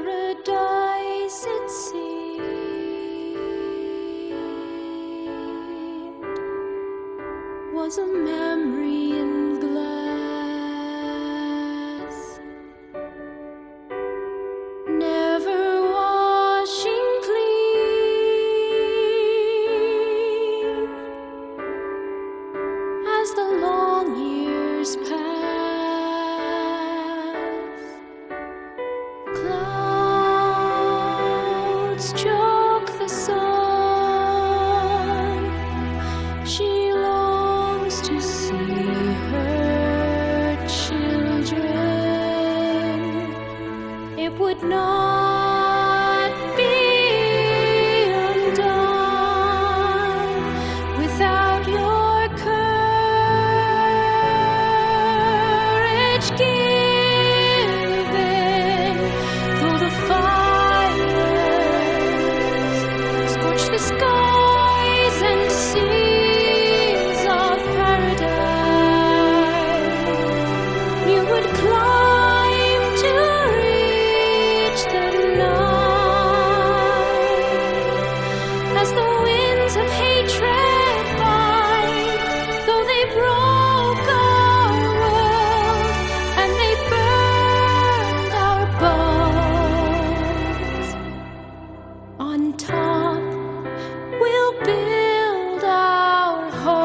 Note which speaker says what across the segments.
Speaker 1: paradise it seemed was a memory in glass, never washing clean as the long years pass. Clouds choke the sun. She longs to see her children. It would not be undone without your courage given, though the fires scorch the skies and seas of paradise. You would climb to reach the night as the winds of hatred bite, though they broke our world and they burned our bones. On top, we'll build our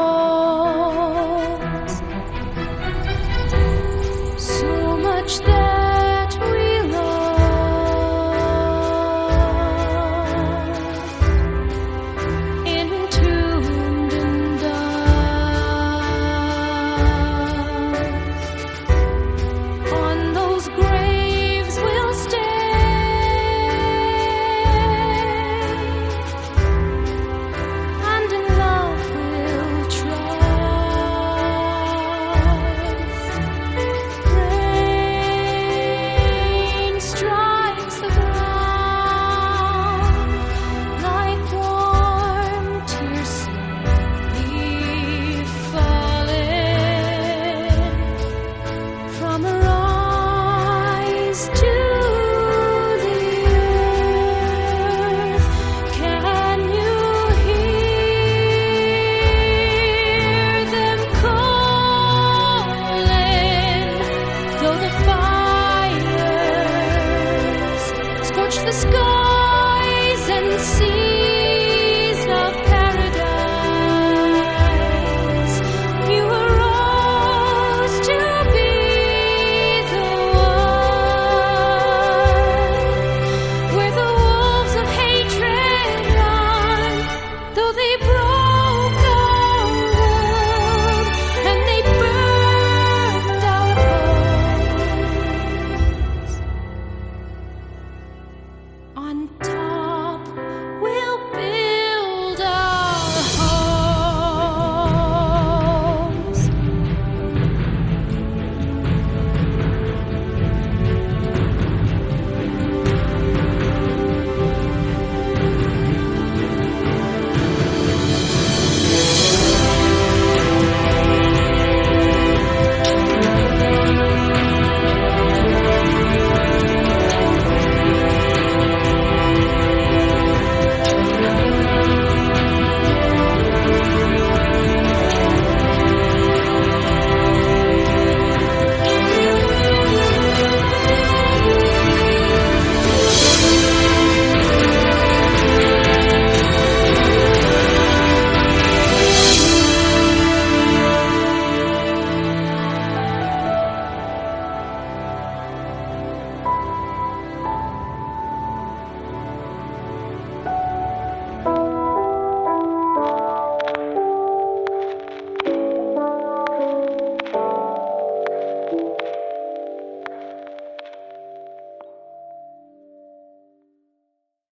Speaker 1: homes. So much that we love, entombed in dust. On those graves we'll stay, and in love we'll trust. Rain strikes the ground like warm tears slowly falling from her eyes to the earth. Can you hear them calling, though the fires scorch the sky